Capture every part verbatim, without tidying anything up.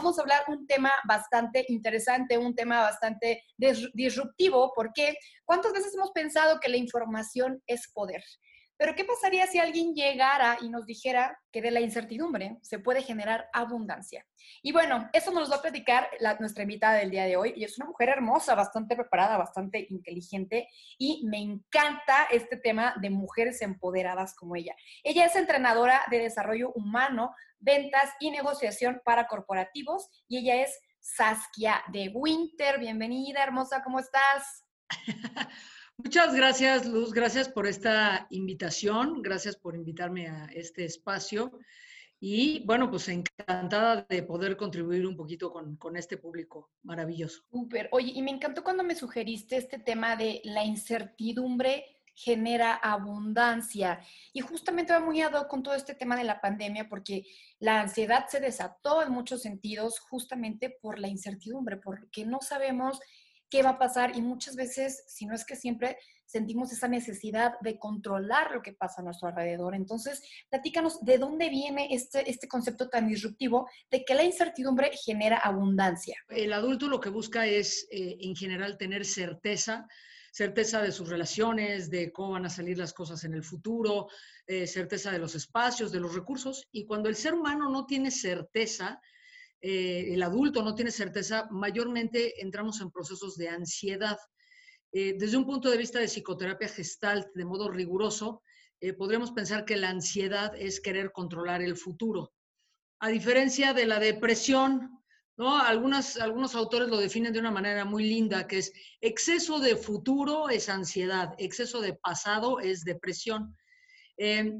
vamos a hablar un tema bastante interesante, un tema bastante disruptivo, porque ¿cuántas veces hemos pensado que la información es poder? Pero ¿qué pasaría si alguien llegara y nos dijera que de la incertidumbre se puede generar abundancia? Y bueno, eso nos lo va a platicar la, nuestra invitada del día de hoy. Y es una mujer hermosa, bastante preparada, bastante inteligente. Y me encanta este tema de mujeres empoderadas como ella. Ella es entrenadora de desarrollo humano, ventas y negociación para corporativos. Y ella es Saskia de Winter. Bienvenida, hermosa, ¿cómo estás? Muchas gracias, Luz. Gracias por esta invitación. Gracias por invitarme a este espacio. Y bueno, pues encantada de poder contribuir un poquito con, con este público maravilloso. Súper. Oye, y me encantó cuando me sugeriste este tema de la incertidumbre genera abundancia. Y justamente va muy ad hoc con todo este tema de la pandemia, porque la ansiedad se desató en muchos sentidos justamente por la incertidumbre, porque no sabemos qué va a pasar y muchas veces, si no es que siempre, sentimos esa necesidad de controlar lo que pasa a nuestro alrededor. Entonces, platícanos de dónde viene este, este concepto tan disruptivo de que la incertidumbre genera abundancia. El adulto lo que busca es, eh, en general, tener certeza, certeza de sus relaciones, de cómo van a salir las cosas en el futuro, eh, certeza de los espacios, de los recursos. Y cuando el ser humano no tiene certeza, eh, el adulto no tiene certeza, mayormente entramos en procesos de ansiedad. Eh, desde un punto de vista de psicoterapia gestalt, de modo riguroso, eh, podríamos pensar que la ansiedad es querer controlar el futuro. A diferencia de la depresión, ¿no? Algunas, algunos autores lo definen de una manera muy linda, que es exceso de futuro es ansiedad, exceso de pasado es depresión. Eh,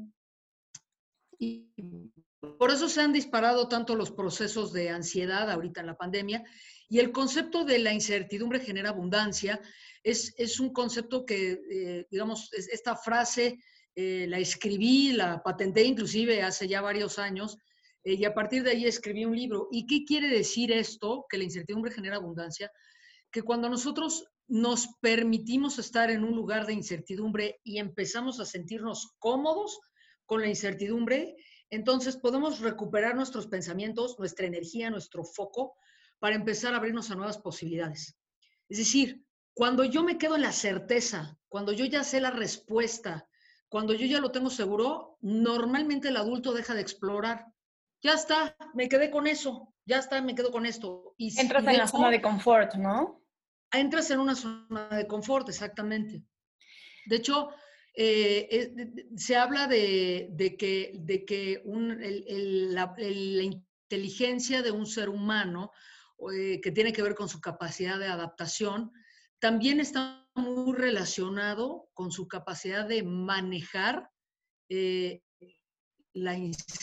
y por eso se han disparado tanto los procesos de ansiedad ahorita en la pandemia, y el concepto de la incertidumbre genera abundancia. Es, es un concepto que, eh, digamos, es, esta frase eh, la escribí, la patenté inclusive hace ya varios años, eh, y a partir de ahí escribí un libro. ¿Y qué quiere decir esto? Que la incertidumbre genera abundancia. Que cuando nosotros nos permitimos estar en un lugar de incertidumbre y empezamos a sentirnos cómodos con la incertidumbre, entonces podemos recuperar nuestros pensamientos, nuestra energía, nuestro foco, para empezar a abrirnos a nuevas posibilidades. Es decir, cuando yo me quedo en la certeza, cuando yo ya sé la respuesta, cuando yo ya lo tengo seguro, normalmente el adulto deja de explorar. Ya está, me quedé con eso, ya está, me quedo con esto. Y, Entras y de en la zona hecho, de confort, ¿no? entras en una zona de confort, exactamente. De hecho, eh, eh, se habla de, de que, de que un, el, el, la, el, la inteligencia de un ser humano, eh, que tiene que ver con su capacidad de adaptación, también está muy relacionado con su capacidad de manejar eh, la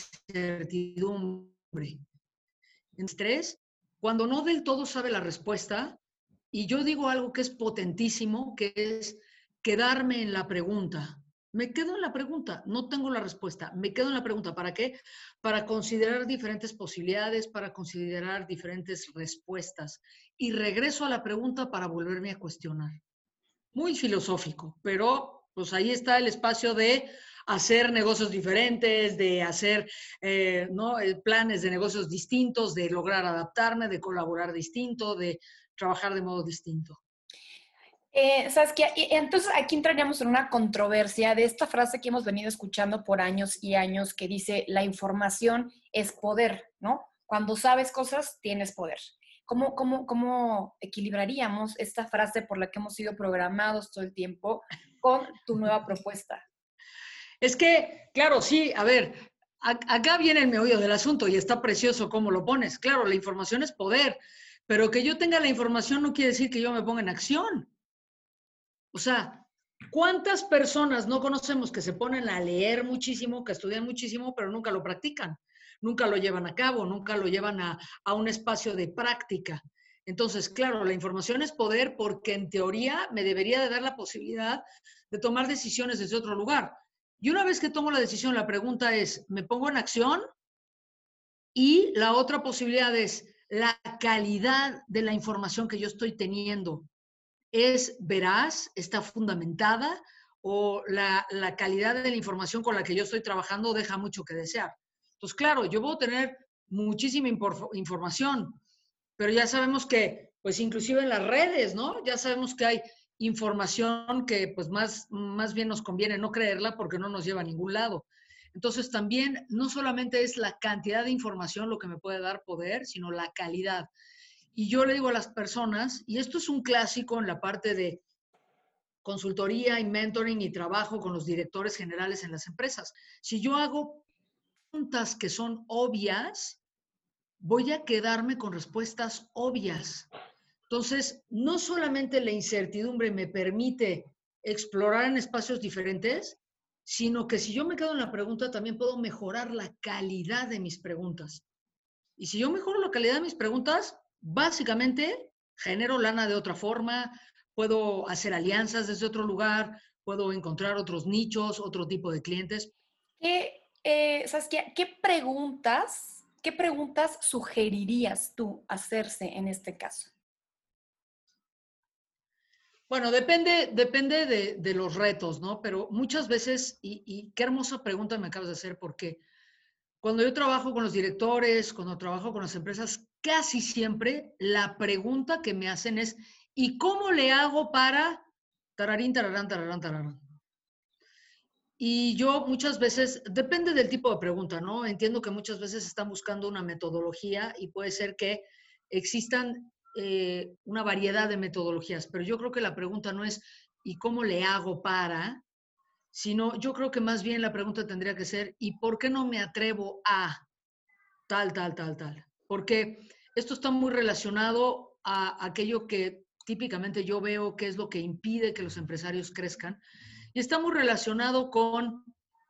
incertidumbre. En estrés, cuando no del todo sabe la respuesta, y yo digo algo que es potentísimo, que es quedarme en la pregunta. Me quedo en la pregunta, no tengo la respuesta, me quedo en la pregunta. ¿Para qué? Para considerar diferentes posibilidades, para considerar diferentes respuestas. Y regreso a la pregunta para volverme a cuestionar. Muy filosófico, pero pues ahí está el espacio de hacer negocios diferentes, de hacer eh, ¿no? planes de negocios distintos, de lograr adaptarme, de colaborar distinto, de trabajar de modo distinto. Eh, Saskia, y entonces aquí entraríamos en una controversia de esta frase que hemos venido escuchando por años y años que dice la información es poder, ¿no? Cuando sabes cosas, tienes poder. ¿Cómo, cómo, cómo equilibraríamos esta frase por la que hemos sido programados todo el tiempo con tu nueva propuesta? Es que, claro, sí, a ver, acá viene el meollo del asunto y está precioso cómo lo pones. Claro, la información es poder, pero que yo tenga la información no quiere decir que yo me ponga en acción. O sea, ¿cuántas personas no conocemos que se ponen a leer muchísimo, que estudian muchísimo, pero nunca lo practican? Nunca lo llevan a cabo, nunca lo llevan a, a un espacio de práctica. Entonces, claro, la información es poder porque en teoría me debería de dar la posibilidad de tomar decisiones desde otro lugar. Y una vez que tomo la decisión, la pregunta es, ¿me pongo en acción? Y la otra posibilidad es la calidad de la información que yo estoy teniendo. ¿Es veraz? ¿Está fundamentada? ¿O la, la calidad de la información con la que yo estoy trabajando deja mucho que desear? Pues claro, yo puedo tener muchísima información, pero ya sabemos que, pues inclusive en las redes, ¿no? Ya sabemos que hay información que pues más, más bien nos conviene no creerla porque no nos lleva a ningún lado. Entonces también no solamente es la cantidad de información lo que me puede dar poder, sino la calidad. Y yo le digo a las personas, y esto es un clásico en la parte de consultoría y mentoring y trabajo con los directores generales en las empresas. Si yo hago preguntas que son obvias, voy a quedarme con respuestas obvias. Entonces, no solamente la incertidumbre me permite explorar en espacios diferentes, sino que si yo me quedo en la pregunta, también puedo mejorar la calidad de mis preguntas. Y si yo mejoro la calidad de mis preguntas, básicamente genero lana de otra forma, puedo hacer alianzas desde otro lugar, puedo encontrar otros nichos, otro tipo de clientes. ¿Qué, eh, Saskia, ¿qué preguntas, qué preguntas sugerirías tú hacerse en este caso? Bueno, depende, depende de, de los retos, ¿no? Pero muchas veces, y, y qué hermosa pregunta me acabas de hacer, porque cuando yo trabajo con los directores, cuando trabajo con las empresas, casi siempre la pregunta que me hacen es, ¿y cómo le hago para tararín, tararán, tararán, tararán? Y yo muchas veces, depende del tipo de pregunta, ¿no? Entiendo que muchas veces están buscando una metodología y puede ser que existan eh, una variedad de metodologías, pero yo creo que la pregunta no es ¿y cómo le hago para? Sino yo creo que más bien la pregunta tendría que ser ¿y por qué no me atrevo a tal, tal, tal, tal? Porque esto está muy relacionado a aquello que típicamente yo veo que es lo que impide que los empresarios crezcan y está muy relacionado con,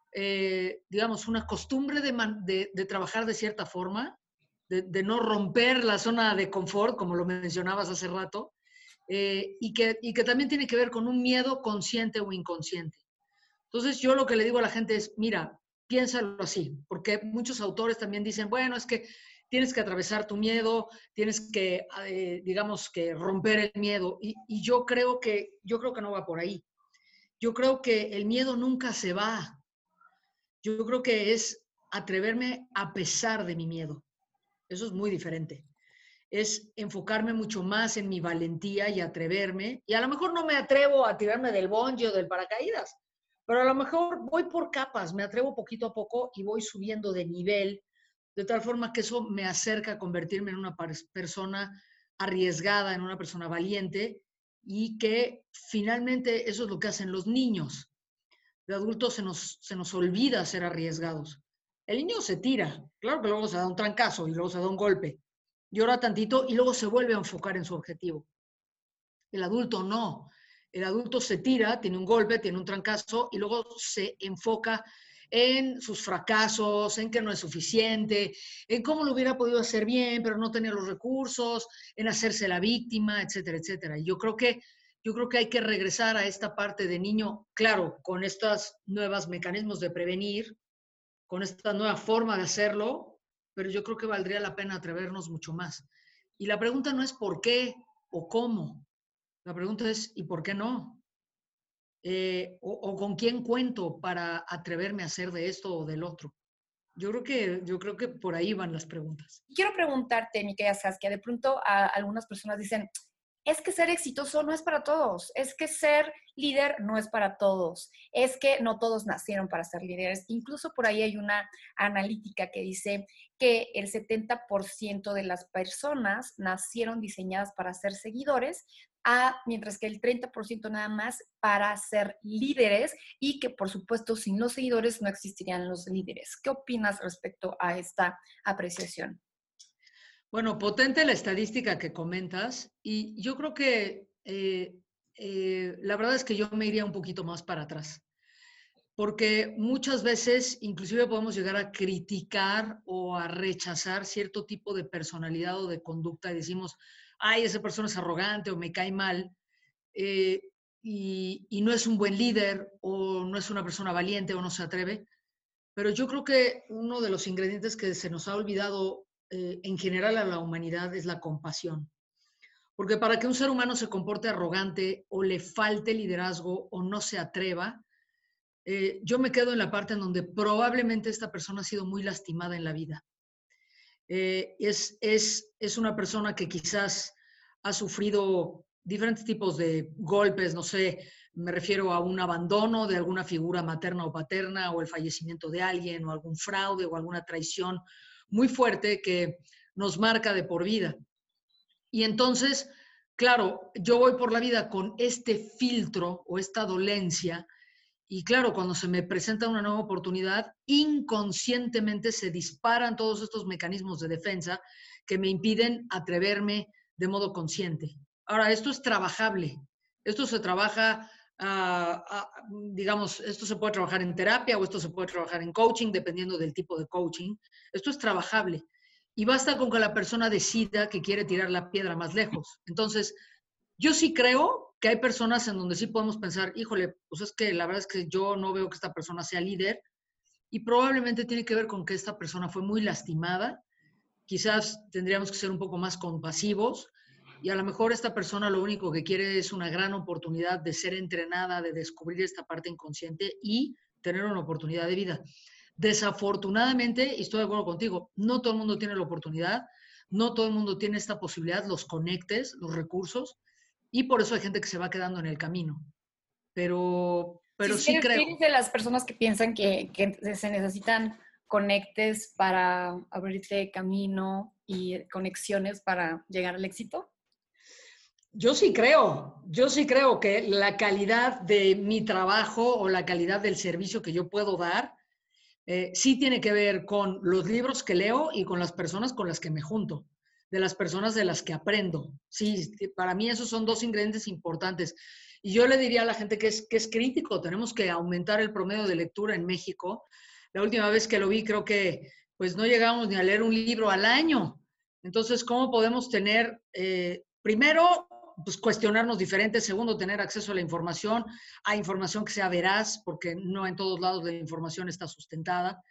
eh, digamos, una costumbre de, man, de, de, trabajar de cierta forma, de, de, no romper la zona de confort, como lo mencionabas hace rato, eh, y, que, y que también tiene que ver con un miedo consciente o inconsciente. Entonces yo lo que le digo a la gente es, mira, piénsalo así, porque muchos autores también dicen, bueno, es que tienes que atravesar tu miedo, tienes que, eh, digamos, que romper el miedo, y, y yo creo que, yo creo que no va por ahí. Yo creo que el miedo nunca se va. Yo creo que es atreverme a pesar de mi miedo. Eso es muy diferente. Es enfocarme mucho más en mi valentía y atreverme. Y a lo mejor no me atrevo a tirarme del bungee o del paracaídas, pero a lo mejor voy por capas, me atrevo poquito a poco y voy subiendo de nivel, de tal forma que eso me acerca a convertirme en una persona arriesgada, en una persona valiente, y que finalmente eso es lo que hacen los niños. De adultos se nos, se nos olvida ser arriesgados. El niño se tira, claro que luego se da un trancazo y luego se da un golpe, llora tantito y luego se vuelve a enfocar en su objetivo. El adulto no. El adulto se tira, tiene un golpe, tiene un trancazo y luego se enfoca en sus fracasos, en que no es suficiente, en cómo lo hubiera podido hacer bien, pero no tenía los recursos, en hacerse la víctima, etcétera, etcétera. Y yo creo que yo creo que hay que regresar a esta parte de niño, claro, con estos nuevos mecanismos de prevenir, con esta nueva forma de hacerlo, pero yo creo que valdría la pena atrevernos mucho más. Y la pregunta no es por qué o cómo, la pregunta es ¿y por qué no? Eh, o, o con quién cuento para atreverme a hacer de esto o del otro. Yo creo que, yo creo que por ahí van las preguntas. Quiero preguntarte, mi querida Saskia, de pronto a algunas personas dicen, es que ser exitoso no es para todos, es que ser líder no es para todos, es que no todos nacieron para ser líderes. Incluso por ahí hay una analítica que dice que el setenta por ciento de las personas nacieron diseñadas para ser seguidores, a, mientras que el treinta por ciento nada más para ser líderes y que por supuesto sin los seguidores no existirían los líderes. ¿Qué opinas respecto a esta apreciación? Bueno, potente la estadística que comentas y yo creo que eh, eh, la verdad es que yo me iría un poquito más para atrás, porque muchas veces inclusive podemos llegar a criticar o a rechazar cierto tipo de personalidad o de conducta y decimos, ay, esa persona es arrogante o me cae mal eh, y, y no es un buen líder o no es una persona valiente o no se atreve, pero yo creo que uno de los ingredientes que se nos ha olvidado eh, en general a la humanidad es la compasión. Porque para que un ser humano se comporte arrogante o le falte liderazgo o no se atreva, eh, yo me quedo en la parte en donde probablemente esta persona ha sido muy lastimada en la vida. Eh, es, es, es una persona que quizás ha sufrido diferentes tipos de golpes, no sé, me refiero a un abandono de alguna figura materna o paterna, o el fallecimiento de alguien, o algún fraude, o alguna traición muy fuerte que nos marca de por vida. Y entonces, claro, yo voy por la vida con este filtro o esta dolencia, y claro, cuando se me presenta una nueva oportunidad, inconscientemente se disparan todos estos mecanismos de defensa que me impiden atreverme de modo consciente. Ahora, esto es trabajable. Esto se trabaja, uh, uh, digamos, esto se puede trabajar en terapia o esto se puede trabajar en coaching, dependiendo del tipo de coaching. Esto es trabajable. Y basta con que la persona decida que quiere tirar la piedra más lejos. Entonces, yo sí creo que hay personas en donde sí podemos pensar, híjole, pues es que la verdad es que yo no veo que esta persona sea líder, y probablemente tiene que ver con que esta persona fue muy lastimada. Quizás tendríamos que ser un poco más compasivos, y a lo mejor esta persona lo único que quiere es una gran oportunidad de ser entrenada, de descubrir esta parte inconsciente y tener una oportunidad de vida. Desafortunadamente, y estoy de acuerdo contigo, no todo el mundo tiene la oportunidad, no todo el mundo tiene esta posibilidad, los conectes, los recursos, y por eso hay gente que se va quedando en el camino. Pero, Sí, pero sí, sí eres, creo. eres de las personas que piensan que, que se necesitan conectes para abrirte camino y conexiones para llegar al éxito. Yo sí creo, yo sí creo que la calidad de mi trabajo o la calidad del servicio que yo puedo dar eh, sí tiene que ver con los libros que leo y con las personas con las que me junto, de las personas de las que aprendo. Sí, para mí esos son dos ingredientes importantes. Y yo le diría a la gente que es, que es crítico, tenemos que aumentar el promedio de lectura en México. La última vez que lo vi creo que pues no llegamos ni a leer un libro al año. Entonces, ¿cómo podemos tener, eh, primero, pues cuestionarnos diferentes, segundo, tener acceso a la información, a información que sea veraz, porque no en todos lados la información está sustentada?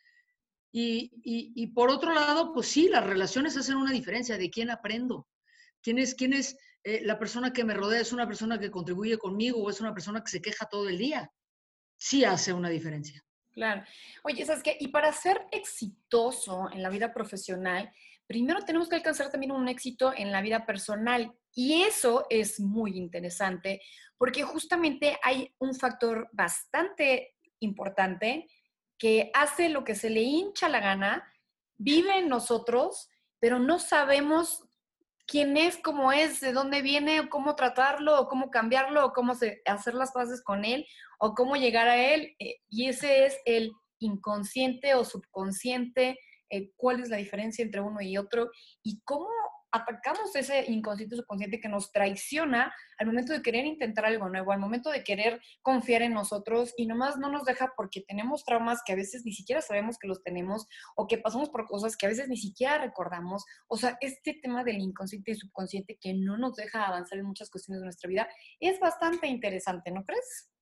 Y, y, y por otro lado, pues sí, las relaciones hacen una diferencia. ¿De quién aprendo? ¿Quién es, quién es eh, la persona que me rodea? ¿Es una persona que contribuye conmigo o es una persona que se queja todo el día? Sí hace una diferencia. Claro. Oye, ¿sabes qué? Y para ser exitoso en la vida profesional, primero tenemos que alcanzar también un éxito en la vida personal. Y eso es muy interesante porque justamente hay un factor bastante importante que hace lo que se le hincha la gana, vive en nosotros, pero no sabemos quién es, cómo es, de dónde viene, o cómo tratarlo, o cómo cambiarlo, o cómo se, hacer las paces con él, o cómo llegar a él. Eh, y ese es el inconsciente o subconsciente, eh, cuál es la diferencia entre uno y otro, y cómo atacamos ese inconsciente subconsciente que nos traiciona al momento de querer intentar algo nuevo, al momento de querer confiar en nosotros y nomás no nos deja porque tenemos traumas que a veces ni siquiera sabemos que los tenemos o que pasamos por cosas que a veces ni siquiera recordamos. O sea, este tema del inconsciente y subconsciente que no nos deja avanzar en muchas cuestiones de nuestra vida es bastante interesante, ¿no crees?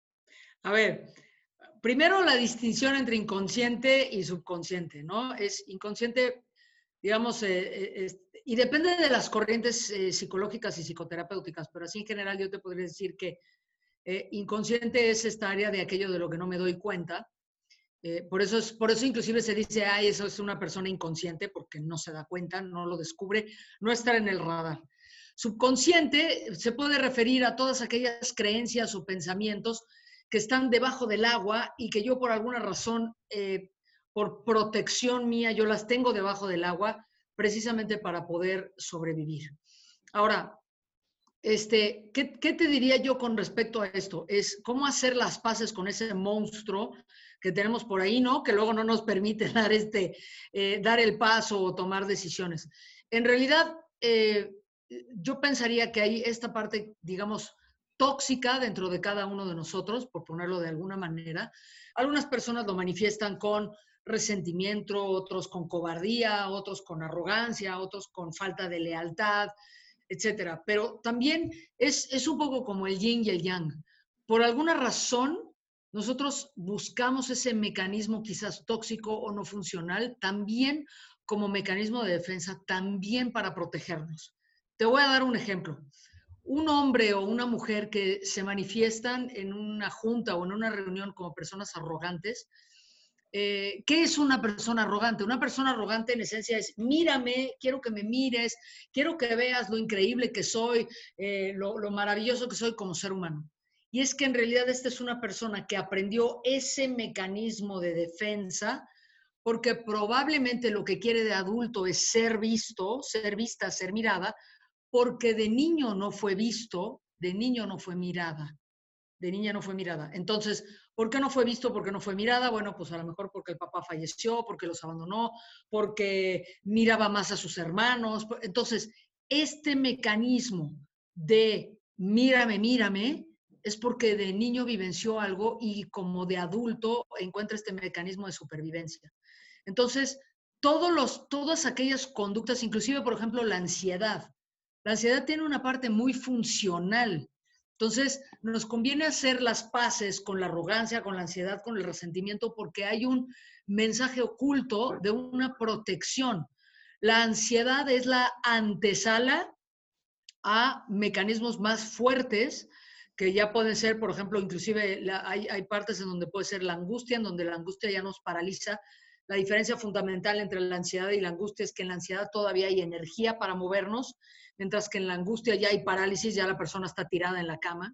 A ver, primero la distinción entre inconsciente y subconsciente, ¿no? Es inconsciente, digamos, eh, eh, es, y depende de las corrientes eh, psicológicas y psicoterapéuticas, pero así en general yo te podría decir que eh, inconsciente es esta área de aquello de lo que no me doy cuenta. Eh, por, eso es, por eso inclusive se dice, ay, eso es una persona inconsciente, porque no se da cuenta, no lo descubre, no está en el radar. Subconsciente se puede referir a todas aquellas creencias o pensamientos que están debajo del agua y que yo por alguna razón, eh, por protección mía, yo las tengo debajo del agua precisamente para poder sobrevivir. Ahora, este, ¿qué, ¿qué te diría yo con respecto a esto? Es cómo hacer las paces con ese monstruo que tenemos por ahí, ¿no? Que luego no nos permite dar, este, eh, dar el paso o tomar decisiones. En realidad, eh, yo pensaría que hay esta parte, digamos, tóxica dentro de cada uno de nosotros, por ponerlo de alguna manera. Algunas personas lo manifiestan con resentimiento, otros con cobardía, otros con arrogancia, otros con falta de lealtad, etcétera. Pero también es, es un poco como el yin y el yang. Por alguna razón, nosotros buscamos ese mecanismo quizás tóxico o no funcional también como mecanismo de defensa, también para protegernos. Te voy a dar un ejemplo. Un hombre o una mujer que se manifiestan en una junta o en una reunión como personas arrogantes, Eh, ¿Qué es una persona arrogante? Una persona arrogante en esencia es, mírame, quiero que me mires, quiero que veas lo increíble que soy, eh, lo, lo maravilloso que soy como ser humano. Y es que en realidad esta es una persona que aprendió ese mecanismo de defensa porque probablemente lo que quiere de adulto es ser visto, ser vista, ser mirada, porque de niño no fue visto, de niño no fue mirada. De niña no fue mirada. Entonces, ¿por qué no fue visto? ¿Por qué no fue mirada? Bueno, pues a lo mejor porque el papá falleció, porque los abandonó, porque miraba más a sus hermanos. Entonces, este mecanismo de mírame, mírame, es porque de niño vivenció algo y como de adulto encuentra este mecanismo de supervivencia. Entonces, todos los, todas aquellas conductas, inclusive, por ejemplo, la ansiedad. La ansiedad tiene una parte muy funcional. Entonces, nos conviene hacer las paces con la arrogancia, con la ansiedad, con el resentimiento, porque hay un mensaje oculto de una protección. La ansiedad es la antesala a mecanismos más fuertes, que ya pueden ser, por ejemplo, inclusive la, hay, hay partes en donde puede ser la angustia, en donde la angustia ya nos paraliza. La diferencia fundamental entre la ansiedad y la angustia es que en la ansiedad todavía hay energía para movernos, mientras que en la angustia ya hay parálisis, ya la persona está tirada en la cama.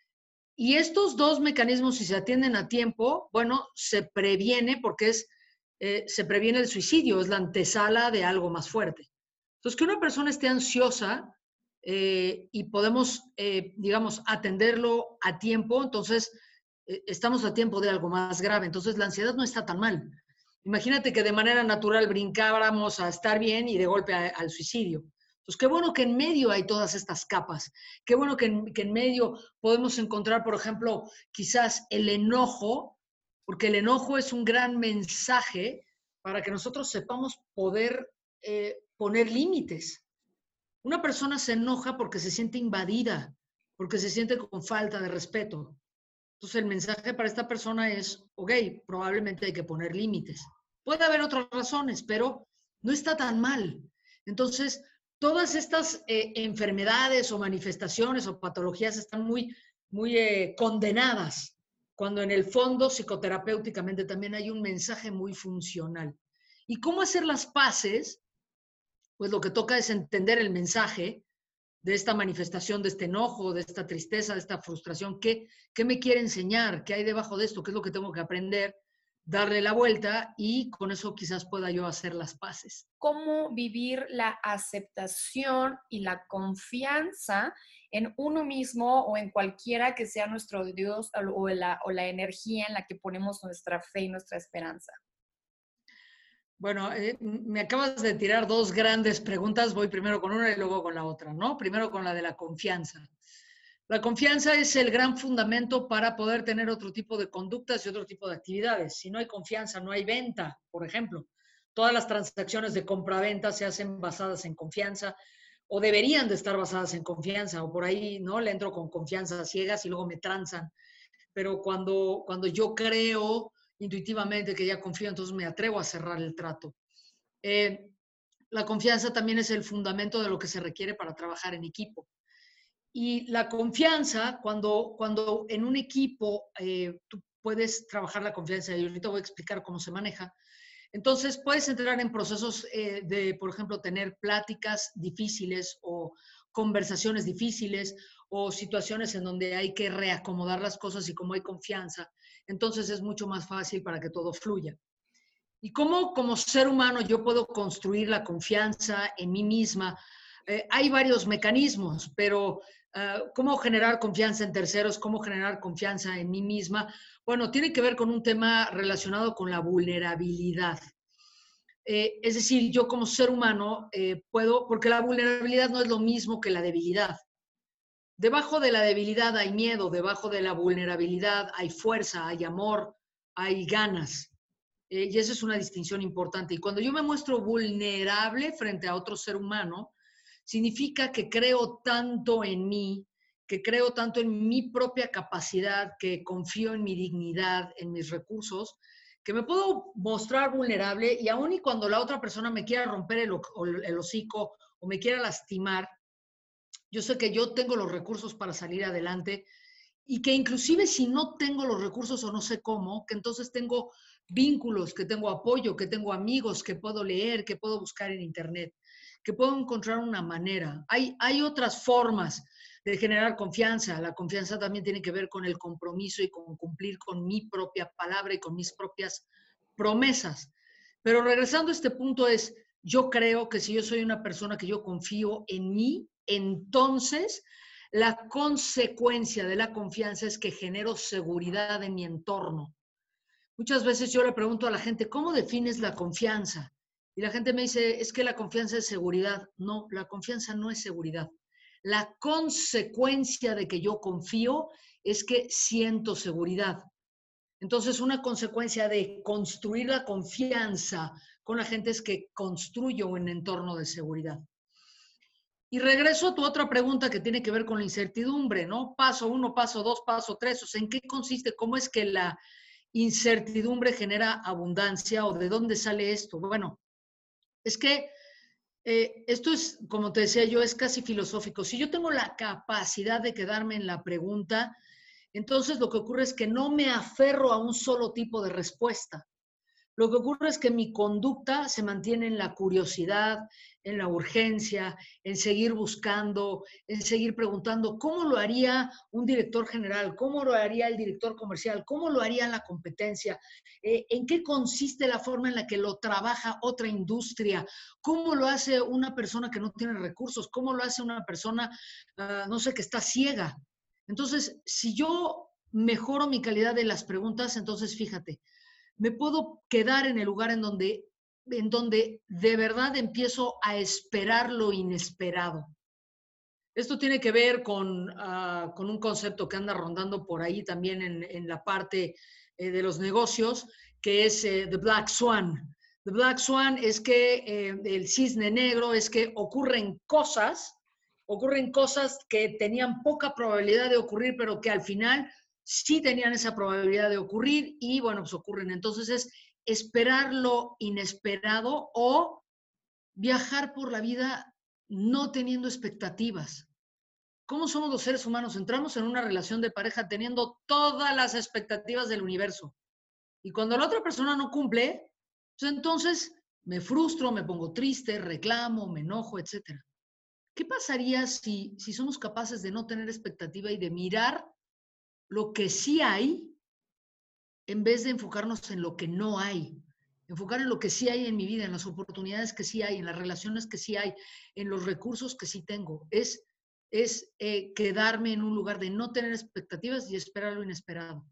Y estos dos mecanismos, si se atienden a tiempo, bueno, se previene porque es, eh, se previene el suicidio, es la antesala de algo más fuerte. Entonces, que una persona esté ansiosa eh, y podemos, eh, digamos, atenderlo a tiempo, entonces eh, estamos a tiempo de algo más grave. Entonces, la ansiedad no está tan mal. Imagínate que de manera natural brincáramos a estar bien y de golpe a, al suicidio. Pues qué bueno que en medio hay todas estas capas. Qué bueno que en, que en medio podemos encontrar, por ejemplo, quizás el enojo, porque el enojo es un gran mensaje para que nosotros sepamos poder eh, poner límites. Una persona se enoja porque se siente invadida, porque se siente con falta de respeto. Entonces el mensaje para esta persona es, ok, probablemente hay que poner límites. Puede haber otras razones, pero no está tan mal. Entonces, todas estas eh, enfermedades o manifestaciones o patologías están muy, muy eh, condenadas, cuando en el fondo psicoterapéuticamente también hay un mensaje muy funcional. ¿Y cómo hacer las paces? Pues lo que toca es entender el mensaje de esta manifestación, de este enojo, de esta tristeza, de esta frustración. ¿Qué, qué me quiere enseñar? ¿Qué hay debajo de esto? ¿Qué es lo que tengo que aprender? Darle la vuelta y con eso quizás pueda yo hacer las paces. Cómo vivir la aceptación y la confianza en uno mismo o en cualquiera que sea nuestro Dios o la, o la energía en la que ponemos nuestra fe y nuestra esperanza. Bueno, eh, me acabas de tirar dos grandes preguntas. Voy primero con una y luego con la otra, ¿no? Primero con la de la confianza. La confianza es el gran fundamento para poder tener otro tipo de conductas y otro tipo de actividades. Si no hay confianza, no hay venta, por ejemplo. Todas las transacciones de compra-venta se hacen basadas en confianza o deberían de estar basadas en confianza, o por ahí, ¿no? Le entro con confianza ciegas y luego me transan. Pero cuando, cuando yo creo intuitivamente que ya confío, entonces me atrevo a cerrar el trato. Eh, la confianza también es el fundamento de lo que se requiere para trabajar en equipo. Y la confianza, cuando, cuando en un equipo eh, tú puedes trabajar la confianza, y ahorita voy a explicar cómo se maneja, entonces puedes entrar en procesos eh, de, por ejemplo, tener pláticas difíciles o conversaciones difíciles o situaciones en donde hay que reacomodar las cosas y como hay confianza, entonces es mucho más fácil para que todo fluya. ¿Y cómo como ser humano yo puedo construir la confianza en mí misma? Eh, hay varios mecanismos, pero uh, ¿cómo generar confianza en terceros? ¿Cómo generar confianza en mí misma? Bueno, tiene que ver con un tema relacionado con la vulnerabilidad. Eh, es decir, yo como ser humano eh, puedo, porque la vulnerabilidad no es lo mismo que la debilidad. Debajo de la debilidad hay miedo, debajo de la vulnerabilidad hay fuerza, hay amor, hay ganas. Eh, y esa es una distinción importante. Y cuando yo me muestro vulnerable frente a otro ser humano, significa que creo tanto en mí, que creo tanto en mi propia capacidad, que confío en mi dignidad, en mis recursos, que me puedo mostrar vulnerable y aun y cuando la otra persona me quiera romper el, el hocico o me quiera lastimar, yo sé que yo tengo los recursos para salir adelante y que inclusive si no tengo los recursos o no sé cómo, que entonces tengo vínculos, que tengo apoyo, que tengo amigos, que puedo leer, que puedo buscar en internet, que puedo encontrar una manera. Hay, hay otras formas de generar confianza. La confianza también tiene que ver con el compromiso y con cumplir con mi propia palabra y con mis propias promesas. Pero regresando a este punto es, yo creo que si yo soy una persona que yo confío en mí, entonces la consecuencia de la confianza es que genero seguridad en mi entorno. Muchas veces yo le pregunto a la gente, ¿cómo defines la confianza? Y la gente me dice, es que la confianza es seguridad. No, la confianza no es seguridad. La consecuencia de que yo confío es que siento seguridad. Entonces, una consecuencia de construir la confianza con la gente es que construyo un entorno de seguridad. Y regreso a tu otra pregunta que tiene que ver con la incertidumbre, ¿no? Paso uno, paso dos, paso tres. O sea, ¿en qué consiste? ¿Cómo es que la incertidumbre genera abundancia o de dónde sale esto? Bueno, es que eh, esto es, como te decía yo, es casi filosófico. Si yo tengo la capacidad de quedarme en la pregunta, entonces lo que ocurre es que no me aferro a un solo tipo de respuesta. Lo que ocurre es que mi conducta se mantiene en la curiosidad, en la urgencia, en seguir buscando, en seguir preguntando cómo lo haría un director general, cómo lo haría el director comercial, cómo lo haría la competencia, eh, en qué consiste la forma en la que lo trabaja otra industria, cómo lo hace una persona que no tiene recursos, cómo lo hace una persona, uh, no sé, que está ciega. Entonces, si yo mejoro mi calidad de las preguntas, entonces fíjate, me puedo quedar en el lugar en donde, en donde de verdad empiezo a esperar lo inesperado. Esto tiene que ver con, uh, con un concepto que anda rondando por ahí también en, en la parte eh, de los negocios, que es eh, The Black Swan. The Black Swan es que eh, el cisne negro es que ocurren cosas, ocurren cosas que tenían poca probabilidad de ocurrir, pero que al final sí tenían esa probabilidad de ocurrir y bueno, pues ocurren. Entonces es esperar lo inesperado o viajar por la vida no teniendo expectativas. ¿Cómo somos los seres humanos? Entramos en una relación de pareja teniendo todas las expectativas del universo. Y cuando la otra persona no cumple, pues entonces me frustro, me pongo triste, reclamo, me enojo, etcétera. ¿Qué pasaría si, si somos capaces de no tener expectativa y de mirar lo que sí hay en vez de enfocarnos en lo que no hay? Enfocar en lo que sí hay en mi vida, en las oportunidades que sí hay, en las relaciones que sí hay, en los recursos que sí tengo. Es, es eh, quedarme en un lugar de no tener expectativas y esperar lo inesperado.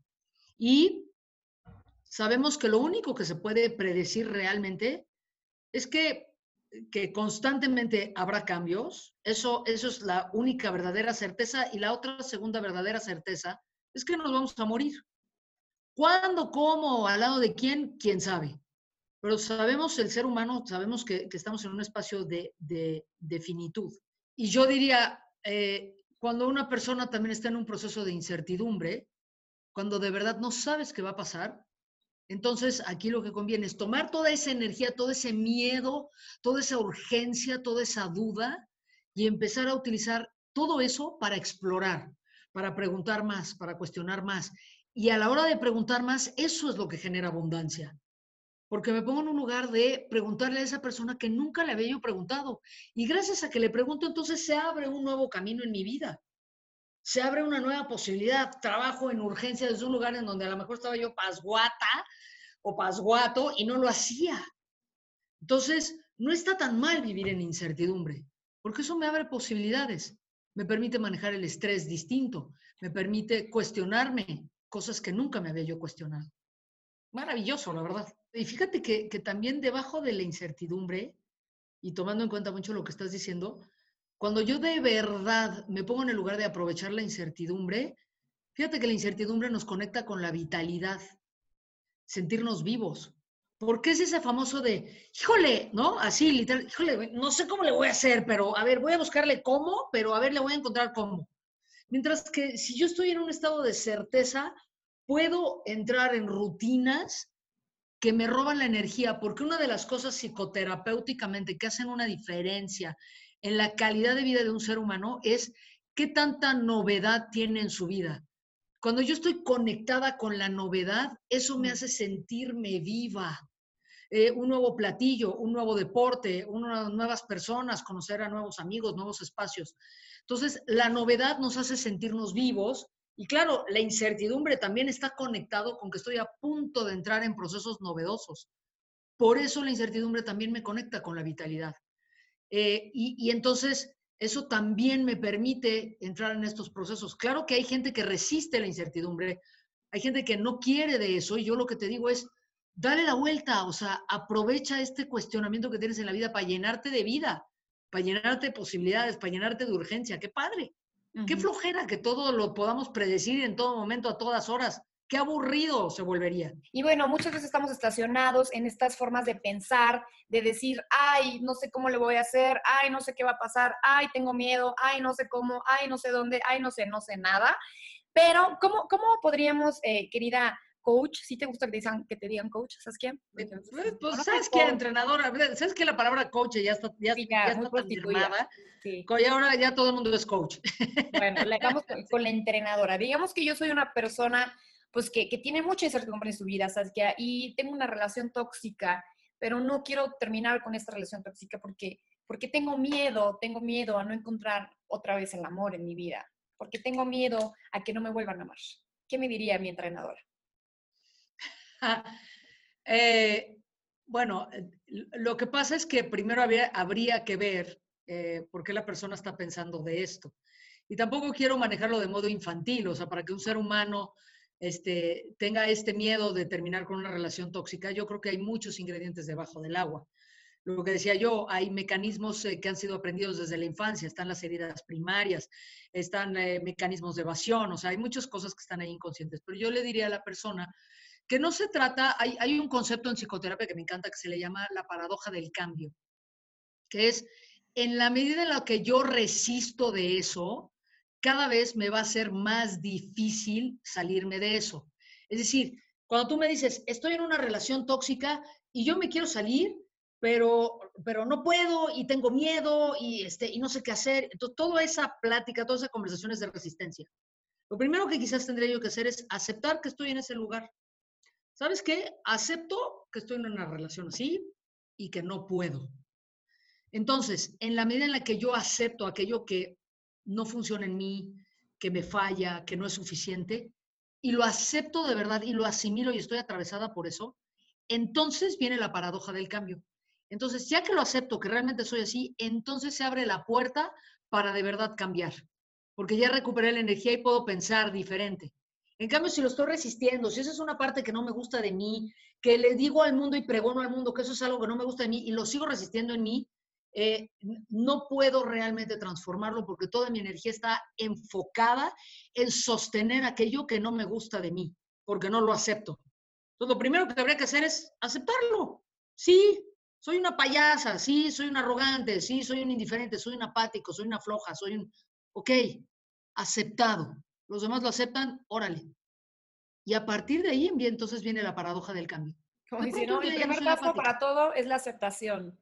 Y sabemos que lo único que se puede predecir realmente es que, que constantemente habrá cambios. Eso, eso es la única verdadera certeza. Y la otra segunda verdadera certeza es que nos vamos a morir. ¿Cuándo, cómo, al lado de quién? ¿Quién sabe? Pero sabemos, el ser humano, sabemos que, que estamos en un espacio de, de, de finitud. Y yo diría, eh, cuando una persona también está en un proceso de incertidumbre, cuando de verdad no sabes qué va a pasar, entonces aquí lo que conviene es tomar toda esa energía, todo ese miedo, toda esa urgencia, toda esa duda y empezar a utilizar todo eso para explorar, para preguntar más, para cuestionar más. Y a la hora de preguntar más, eso es lo que genera abundancia. Porque me pongo en un lugar de preguntarle a esa persona que nunca le había yo preguntado. Y gracias a que le pregunto, entonces se abre un nuevo camino en mi vida. Se abre una nueva posibilidad. Trabajo en urgencia desde un lugar en donde a lo mejor estaba yo pasguata o pasguato y no lo hacía. Entonces, no está tan mal vivir en incertidumbre, porque eso me abre posibilidades. Me permite manejar el estrés distinto. Me permite cuestionarme cosas que nunca me había yo cuestionado. Maravilloso, la verdad. Y fíjate que, que también debajo de la incertidumbre, y tomando en cuenta mucho lo que estás diciendo, cuando yo de verdad me pongo en el lugar de aprovechar la incertidumbre, fíjate que la incertidumbre nos conecta con la vitalidad, sentirnos vivos. Porque es ese famoso de, híjole, ¿no? Así, literal, híjole, no sé cómo le voy a hacer, pero a ver, voy a buscarle cómo, pero a ver, le voy a encontrar cómo. Mientras que si yo estoy en un estado de certeza, puedo entrar en rutinas que me roban la energía, porque una de las cosas psicoterapéuticamente que hacen una diferencia en la calidad de vida de un ser humano es qué tanta novedad tiene en su vida. Cuando yo estoy conectada con la novedad, eso me Mm. hace sentirme viva. Eh, un nuevo platillo, un nuevo deporte, unas nuevas personas, conocer a nuevos amigos, nuevos espacios. Entonces, la novedad nos hace sentirnos vivos y claro, la incertidumbre también está conectado con que estoy a punto de entrar en procesos novedosos. Por eso la incertidumbre también me conecta con la vitalidad. Eh, y, y entonces eso también me permite entrar en estos procesos. Claro que hay gente que resiste la incertidumbre, hay gente que no quiere de eso y yo lo que te digo es, dale la vuelta, o sea, aprovecha este cuestionamiento que tienes en la vida para llenarte de vida, para llenarte de posibilidades, para llenarte de urgencia. ¡Qué padre! ¡Qué Ujú. flojera que todo lo podamos predecir en todo momento, a todas horas! ¡Qué aburrido se volvería! Y bueno, muchas veces estamos estacionados en estas formas de pensar, de decir, ay, no sé cómo le voy a hacer, ay, no sé qué va a pasar, ay, tengo miedo, ay, no sé cómo, ay, no sé dónde, ay, no sé, no sé nada. Pero, ¿cómo, cómo podríamos, eh, querida coach, si te gusta que te, digan, que te digan coach, ¿sabes qué? Eh, Porque a veces Pues, dicen, "Oh, pues, no soy ¿sabes qué, coach", entrenadora? ¿Sabes que la palabra coach ya está, ya, sí, ya ya, muy está tan de prostituida. armada? Sí. Y ahora ya todo el mundo es coach. Bueno, la- vamos con, con la entrenadora. Digamos que yo soy una persona pues que, que tiene mucha incertidumbre en su vida, Saskia, y tengo una relación tóxica, pero no quiero terminar con esta relación tóxica porque, porque tengo miedo, tengo miedo a no encontrar otra vez el amor en mi vida, porque tengo miedo a que no me vuelvan a amar. ¿Qué me diría mi entrenadora? Eh, bueno, eh, lo que pasa es que primero había, habría que ver eh, por qué la persona está pensando de esto. Y tampoco quiero manejarlo de modo infantil, o sea, para que un ser humano este, tenga este miedo de terminar con una relación tóxica, yo creo que hay muchos ingredientes debajo del agua. Lo que decía yo, hay mecanismos eh, que han sido aprendidos desde la infancia, están las heridas primarias, están eh, mecanismos de evasión, o sea, hay muchas cosas que están ahí inconscientes. Pero yo le diría a la persona que no se trata, hay, hay un concepto en psicoterapia que me encanta que se le llama la paradoja del cambio, que es en la medida en la que yo resisto de eso, cada vez me va a ser más difícil salirme de eso. Es decir, cuando tú me dices, estoy en una relación tóxica y yo me quiero salir, pero, pero no puedo y tengo miedo y, este, y no sé qué hacer. Entonces, toda esa plática, toda esa conversación es de resistencia. Lo primero que quizás tendría yo que hacer es aceptar que estoy en ese lugar. ¿Sabes qué? Acepto que estoy en una relación así y que no puedo. Entonces, en la medida en la que yo acepto aquello que no funciona en mí, que me falla, que no es suficiente, y lo acepto de verdad y lo asimilo y estoy atravesada por eso, entonces viene la paradoja del cambio. Entonces, ya que lo acepto, que realmente soy así, entonces se abre la puerta para de verdad cambiar, porque ya recuperé la energía y puedo pensar diferente. En cambio, si lo estoy resistiendo, si esa es una parte que no me gusta de mí, que le digo al mundo y pregono al mundo que eso es algo que no me gusta de mí y lo sigo resistiendo en mí, eh, no puedo realmente transformarlo porque toda mi energía está enfocada en sostener aquello que no me gusta de mí, porque no lo acepto. Entonces, lo primero que habría que hacer es aceptarlo. Sí, soy una payasa, sí, soy un arrogante, sí, soy un indiferente, soy un apático, soy una floja, soy un... Ok, aceptado. Los demás lo aceptan, órale. Y a partir de ahí, entonces viene la paradoja del cambio. Como De dice, pronto no, un el día ya no primer soy paso apática. para todo es la aceptación.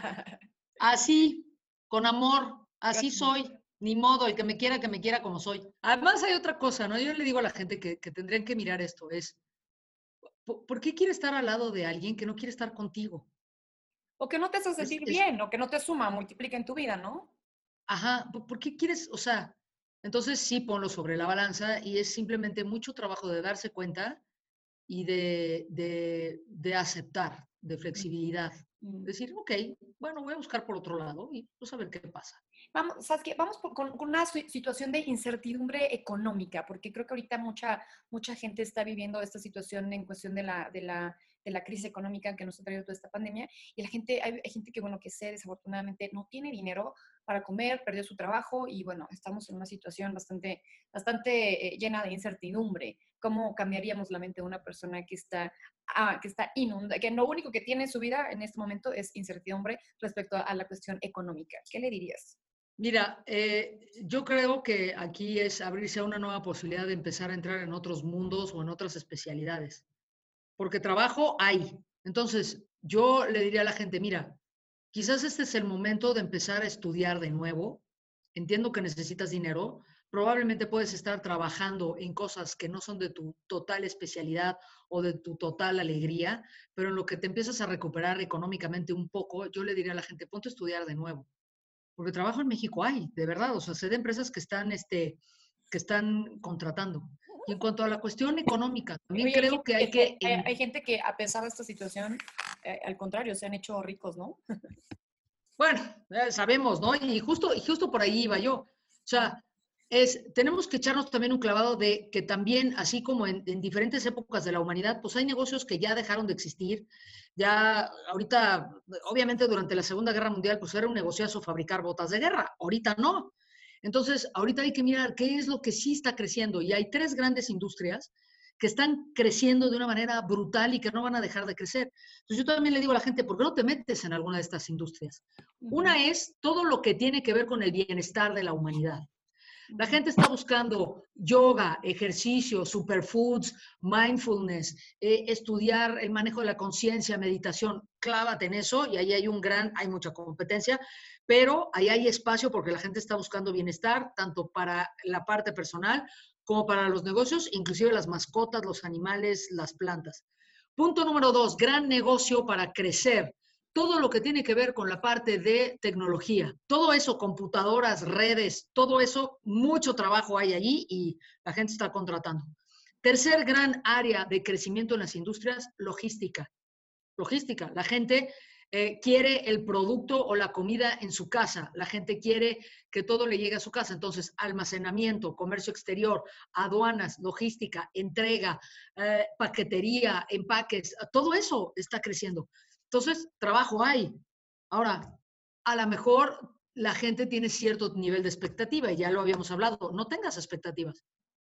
Así, con amor, así soy, ni modo, el que me quiera, que me quiera como soy. Además hay otra cosa, ¿no? Yo le digo a la gente que, que tendrían que mirar esto, es, ¿por, ¿por qué quiere estar al lado de alguien que no quiere estar contigo? O que no te hace Es, sentir es, bien, o que no te suma, multiplica en tu vida, ¿no? ajá, ¿por, ¿por qué quieres? O sea, entonces sí ponlo sobre la balanza y es simplemente mucho trabajo de darse cuenta y de, de, de aceptar, de flexibilidad. Mm. Decir, ok, bueno, voy a buscar por otro lado y pues a ver qué pasa. Vamos, ¿sabes qué? Vamos por- con, con una si- situación de incertidumbre económica, porque creo que ahorita mucha, mucha gente está viviendo esta situación en cuestión de la, de la, de la crisis económica que nos ha traído toda esta pandemia. Y la gente, hay, hay gente que, bueno, que sé, desafortunadamente no tiene dinero para comer, perdió su trabajo y, bueno, estamos en una situación bastante, bastante eh, llena de incertidumbre. ¿Cómo cambiaríamos la mente de una persona que está, ah, que está inunda, que lo único que tiene en su vida en este momento es incertidumbre respecto a, a la cuestión económica? ¿Qué le dirías? Mira, eh, yo creo que aquí es abrirse a una nueva posibilidad de empezar a entrar en otros mundos o en otras especialidades, porque trabajo hay. Entonces, yo le diría a la gente, mira, quizás este es el momento de empezar a estudiar de nuevo. Entiendo que necesitas dinero, probablemente puedes estar trabajando en cosas que no son de tu total especialidad o de tu total alegría, pero en lo que te empiezas a recuperar económicamente un poco, yo le diría a la gente, ponte a estudiar de nuevo, porque trabajo en México hay, de verdad, o sea, sé de empresas que están, este, que están contratando. Y en cuanto a la cuestión económica, también Oye, hay creo gente que que, hay que... se- hay, En, hay gente que a pesar de esta situación, eh, al contrario, se han hecho ricos, ¿no? bueno, eh, sabemos, ¿no? Y justo, y justo por ahí iba yo. O sea, es, tenemos que echarnos también un clavado de que también, así como en, en diferentes épocas de la humanidad, pues hay negocios que ya dejaron de existir. Ya ahorita, obviamente durante la Segunda Guerra Mundial, pues era un negociazo fabricar botas de guerra. Ahorita no. Entonces, ahorita hay que mirar qué es lo que sí está creciendo. Y hay tres grandes industrias que están creciendo de una manera brutal y que no van a dejar de crecer. Entonces, yo también le digo a la gente, ¿por qué no te metes en alguna de estas industrias? Ujú, Una es todo lo que tiene que ver con el bienestar de la humanidad. La ujú. gente está buscando yoga, ejercicio, superfoods, mindfulness, eh, estudiar el manejo de la conciencia, meditación. Clávate en eso y ahí hay un gran, hay mucha competencia, pero ahí hay espacio porque la gente está buscando bienestar, tanto para la parte personal como para los negocios, inclusive las mascotas, los animales, las plantas. Punto número dos, gran negocio para crecer todo lo que tiene que ver con la parte de tecnología, todo eso, computadoras, redes, todo eso, mucho trabajo hay allí y la gente está contratando. Tercer gran área de crecimiento en las industrias, logística. Logística. La gente eh, quiere el producto o la comida en su casa. La gente quiere que todo le llegue a su casa. Entonces, almacenamiento, comercio exterior, aduanas, logística, entrega, eh, paquetería, empaques, todo eso está creciendo. Entonces, trabajo hay. Ahora, a lo mejor la gente tiene cierto nivel de expectativa y ya lo habíamos hablado. No tengas expectativas.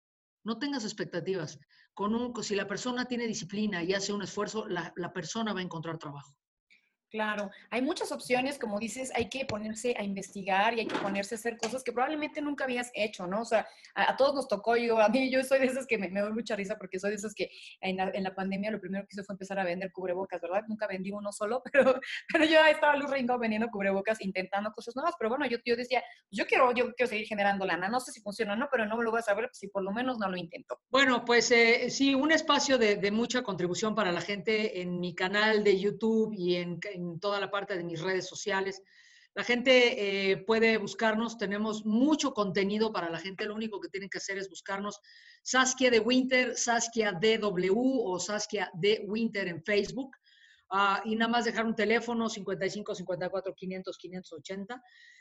No tengas expectativas. Con un, si la persona tiene disciplina y hace un esfuerzo, la, la persona va a encontrar trabajo. Claro, hay muchas opciones, como dices, hay que ponerse a investigar y hay que ponerse a hacer cosas que probablemente nunca habías hecho, ¿no? O sea, a, a todos nos tocó, yo, a mí, yo soy de esas que me, me doy mucha risa porque soy de esas que en la, en la pandemia lo primero que hice fue empezar a vender cubrebocas, ¿verdad? Nunca vendí uno solo, pero, pero yo estaba Luz Ringo vendiendo cubrebocas, intentando cosas nuevas, pero bueno, yo, yo decía, yo quiero, yo quiero seguir generando lana, no sé si funciona o no, pero no me lo voy a saber si por lo menos no lo intento. Bueno, pues eh, sí, un espacio de, de, mucha contribución para la gente en mi canal de YouTube y en, en toda la parte de mis redes sociales. La gente eh, puede buscarnos, tenemos mucho contenido para la gente, lo único que tienen que hacer es buscarnos Saskia de Winter, Saskia D W o Saskia de Winter en Facebook. Uh, y nada más dejar un teléfono cincuenta y cinco, cincuenta y cuatro, quinientos, quinientos ochenta.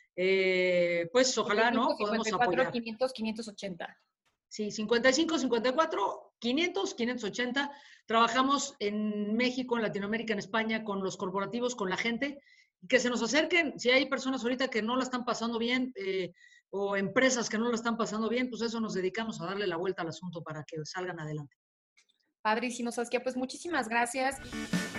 Eh, pues ojalá, ¿no? Podemos cincuenta y cuatro, apoyar. quinientos, quinientos ochenta. Sí, cincuenta y cinco, cincuenta y cuatro, quinientos, quinientos ochenta. Trabajamos en México, en Latinoamérica, en España, con los corporativos, con la gente, que se nos acerquen. Si hay personas ahorita que no la están pasando bien eh, o empresas que no la están pasando bien, pues eso nos dedicamos a darle la vuelta al asunto para que salgan adelante. Padrísimo, Saskia, pues muchísimas gracias.